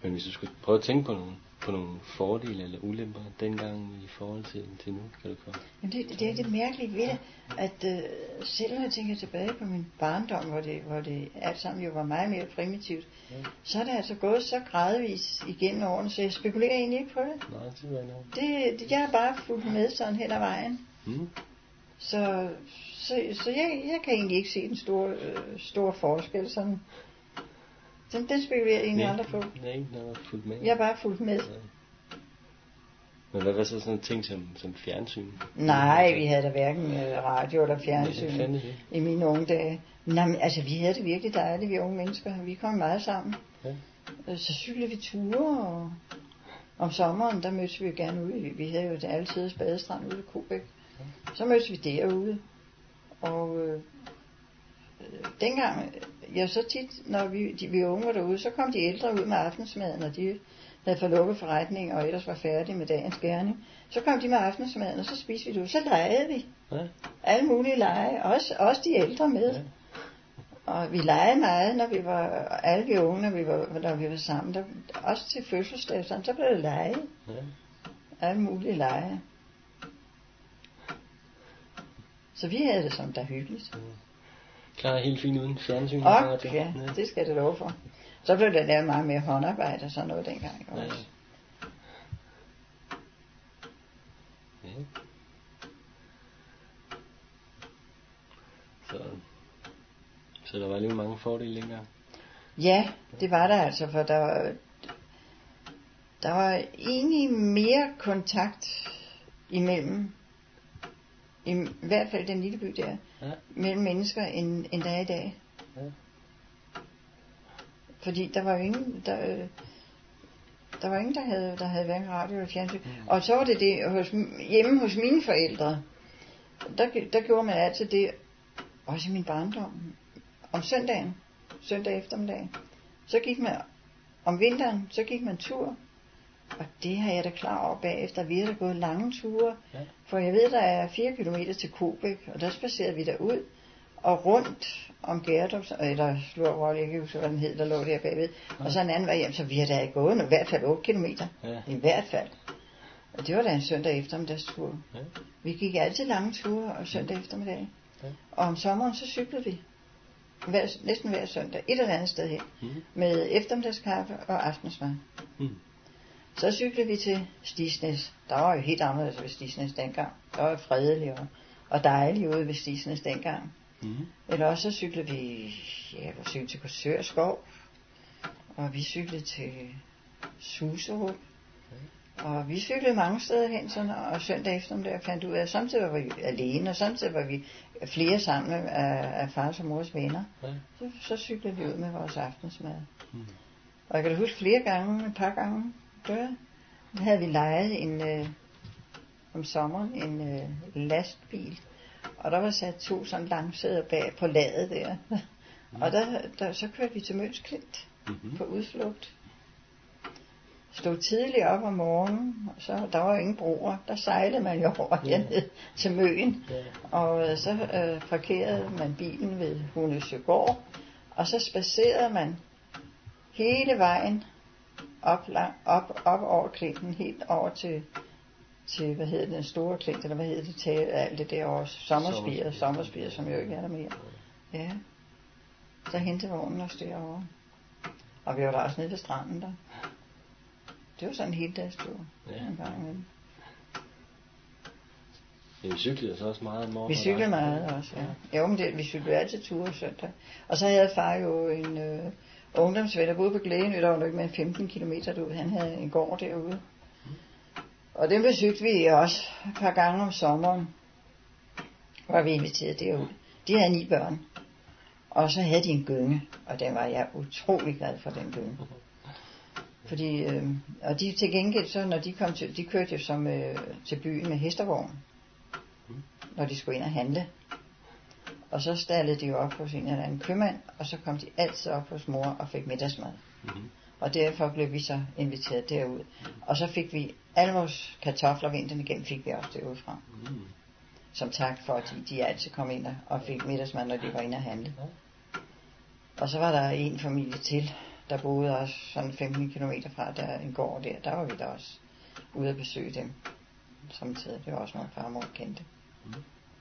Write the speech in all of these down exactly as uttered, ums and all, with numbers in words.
Men hvis du skulle prøve at tænke på nogle, på nogle fordele eller ulemper dengang i forhold til, til nu, kan du komme? Men det, det er det mærkelige ved det, at øh, selv når jeg tænker tilbage på min barndom, hvor det, hvor det alt sammen jo var meget mere primitivt, ja. Så er det altså gået så gradvis igennem årene, så jeg spekulerer egentlig ikke på det. Nej, det var nok. Det, det, jeg har bare fulgt med sådan hen ad vejen. Mm. Så, så, så jeg, jeg kan egentlig ikke se den store, øh, store forskel sådan. Den, den spekulerer jeg egentlig aldrig på. Nej, den har fulgt med. Jeg har bare fulgt med. Ja. Men hvad var så sådan en ting som, som fjernsyn? Nej, vi havde da hverken radio eller fjernsyn Nej, i mine unge dage. Nej, men altså vi havde det virkelig dejligt, vi unge mennesker. Vi kom meget sammen. Ja. Så cyklede vi ture, og om sommeren, der mødtes vi jo gerne ude. Vi havde jo altid badestrand ude i Kobæk. Ja. Så mødtes vi derude. Og øh, dengang, ja så tit, når vi, de, vi unge var derude, så kom de ældre ud med aftensmaden, og de havde fået lukket forretning, og ellers var færdige med dagens gerning. Så kom de med aftensmaden, og så spiste vi det ud. Så legede vi. Ja. Alle mulige lege, også, også de ældre med. Ja. Og vi legede meget, når vi var, alle vi unge, når vi var, når vi var sammen. Der, også til fødselsdag, sådan, så blev det lege. Ja. Alle mulige lege. Så vi havde det som der hyggeligt. Ja. Klarer helt fint uden fjernsyn. Og ja, ja, det skal det lov for. Så blev der lavet meget mere håndarbejde og sådan noget dengang. Ja. Også. Ja. Så, så der var lige mange fordele dengang. Ja, det var der altså, for der var, der var egentlig mere kontakt imellem, i hvert fald den lille by der, ja. Mellem mennesker, end, end der er i dag. Ja. Fordi der var jo ingen, der, der var ingen, der havde, der havde hverken radio eller fjernsyn. Mm. Og så var det det, hos, hjemme hos mine forældre, der, der gjorde man altid det, også i min barndom, om søndagen, søndag eftermiddag, så gik man, om vinteren, så gik man tur, og det har jeg da klar over bagefter, vi har da gået lange ture, ja. For jeg ved, der er fire kilometer til Kobæk, og der spacerede vi derud, og rundt om Gerdrup, eller Slurvold, jeg kan ikke huske, hvad den hed, der lå der bagved, ja. Og så en anden var hjem, så vi har da gået i hvert fald otte kilometer, ja. I hvert fald. Og det var da en søndag eftermiddagstur. Ja. Vi gik altid lange ture og søndag eftermiddag. Ja. Og om sommeren, så cyklede vi. Hver, næsten hver søndag, et eller andet sted hen, mm. med eftermiddagskaffe og aftensmad. Mm. Så cyklede vi til Stigsnæs. Der var jo helt anderledes ved Stigsnæs dengang. Der var fredeligt og, og dejligt ude ved Stigsnæs dengang. Mm. Eller også så cyklede vi, ja, vi cyklede til Korsør Skov, og vi cyklede til Suserup, okay. Og vi cyklede mange steder hen, sådan, og søndag eftermiddag fandt ud af, at samtidig var vi alene, og samtidig var vi flere sammen af, af fars og mors venner. Okay. Så, så cyklede vi ud med vores aftensmad. Mm. Og jeg kan da huske flere gange, et par gange, der, der havde vi lejet en, øh, om sommeren en øh, lastbil. Og der var sat to sådan langsæder bag på ladet der. Mm. Og der, der, så kørte vi til Møns Klint mm-hmm. på udflugt. Stod tidligt op om morgenen, og så, der var jo ingen broer. Der sejlede man jo over yeah. herned til Møen. Yeah. Og så øh, parkerede man bilen ved Hundesøgård. Og så spacerede man hele vejen op, lang, op, op over Klinten, helt over til... til, hvad hedder den store klint, eller hvad hedder det, til alt det der over sommerspiret, sommerspiret, som jo ikke er der mere. Ja. Så hentede vognen os derovre. Og vi var der også nede ved stranden der. Det var sådan en hel dags tur. Ja. En gang imellem. Ja, vi cyklede så også meget morgen. Vi cyklede meget også, ja. Jo, men det, vi cyklede altid ture søndag. Og så havde far jo en øh, ungdomsven, der boede på Glædenø, der var nok med femten kilometer derude. Han havde en gård derude. Og den besøgte vi også et par gange om sommeren, var vi inviteret derud. De havde ni børn, og så havde de en gynge, og den var jeg utrolig glad for, den gynge. Fordi, øh, og de til gengæld, så når de kom til, de kørte jo som øh, til byen med hestevogn, når de skulle ind og handle. Og så stallede de jo op hos en eller anden købmand, og så kom de altid op hos mor og fik middagsmad. Mm-hmm. Og derfor blev vi så inviteret derud. Og så fik vi alle vores kartofler vinteren igennem, fik vi også derudfra. Mm. Som tak for, at de, de altid kom ind og fik middagsmad, når de var inde og handle. Og så var der en familie til, der boede også sådan femten kilometer fra, der en gård der, der var vi da også ude at besøge dem samtidig. Det var også nogle farmor kendte. Mm.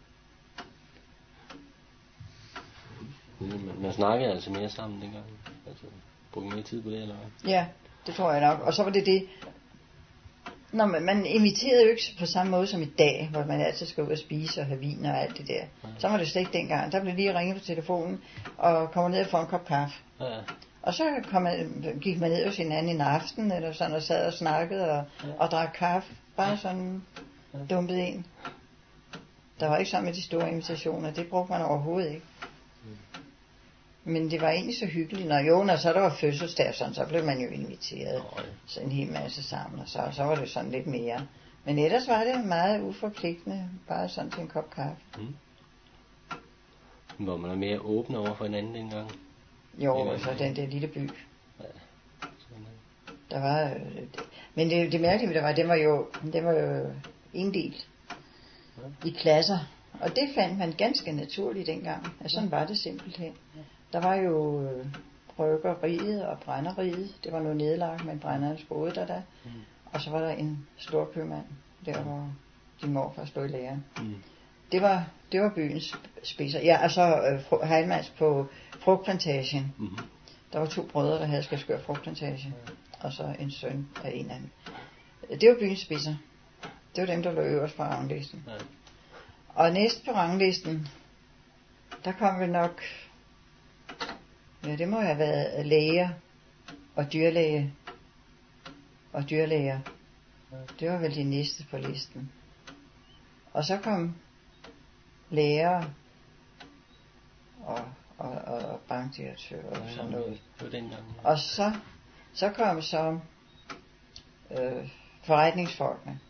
Man, man snakkede altså mere sammen dengang. Altså, brugte mere tid på det, eller hvad? Ja, det tror jeg nok. Og så var det det... Nå, man, man inviterede jo ikke på samme måde som i dag, hvor man altid skal ud og spise og have vin og alt det der. Ja. Så var det slet ikke dengang. Der blev lige ringet på telefonen og kom ned og få en kop kaffe. Ja. Og så kom man, gik man ned hos hinanden en aften, eller sådan, og sad og snakkede og, ja. og drak kaffe. Bare sådan ja. dumpet ind. Der var ikke sådan med de store invitationer. Det brugte man overhovedet ikke. Men det var egentlig så hyggeligt. Når jo, når så der var fødselsdag, sådan, så blev man jo inviteret. Oh, ja. Så en hel masse sammen, og så, så var det sådan lidt mere. Men ellers var det meget uforpligtende, bare sådan til en kop kaffe. Mm. Hvor man er mere åben over for hinanden dengang. Jo, og så den der lille by. Ja. Der var, øh, det. Men det, det mærkelige, der var, det var jo, det var jo inddelt ja. i klasser. Og det fandt man ganske naturligt dengang. Altså sådan var det simpelthen. Der var jo øh, bryggeriet og brænderiet. Det var noget nedlagt, men brænderen boede der da. Mm. Og så var der en stor købmand, der hvor din morfar stod i læren. Mm. Det var, det var byens spidser. Ja, og så øh, Heilmanns på frugtplantagen. Mm. Der var to brødre, der havde Skælskør frugtplantage. Mm. Og så en søn af en af dem. Det var byens spidser. Det var dem, der lå øverst på ranglisten. Mm. Og næst på ranglisten, der kom vi nok, ja det må have været læger og dyrlæge og dyrlæger. Det var vel de næste på listen. Og så kom læger og, og, og, og bankdirektør og ja, sådan noget. Den gang, ja. Og så, så kom så øh, forretningsfolkene.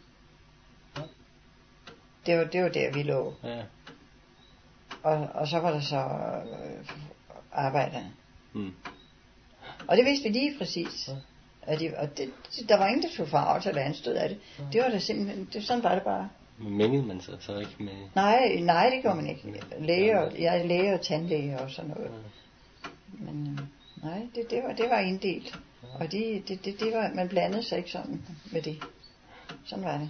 Det var, det var der, vi lå. Ja. Og, og så var der så øh, arbejderne. Mm. Og det vidste vi lige præcis. Ja. At de, og det, der var ingen, der tog farve til landstød af det. Ja. Det var da simpelthen, det, sådan var det bare. Mængede man sig så ikke med? Nej, nej, det gjorde man ikke. Læge og, jeg er læge og tandlæge og sådan noget. Ja. Men øh, nej, det, det, var, det var inddelt. Ja. Og det, det, det, det var, man blandede sig ikke sådan med det. Sådan var det.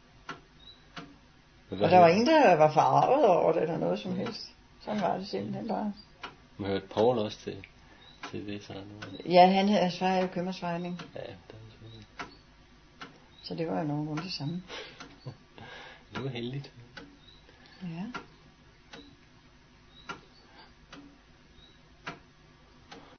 Og der var ingen, der var forarvet over det, eller noget som helst. Sådan var det simpelthen bare. Man hørte Paul også til, til det sådan noget. Ja, han havde svaret købmandsforretning. Ja, det var selvfølgelig. Så det var jo nogenlunde det samme. Det var heldigt. Ja.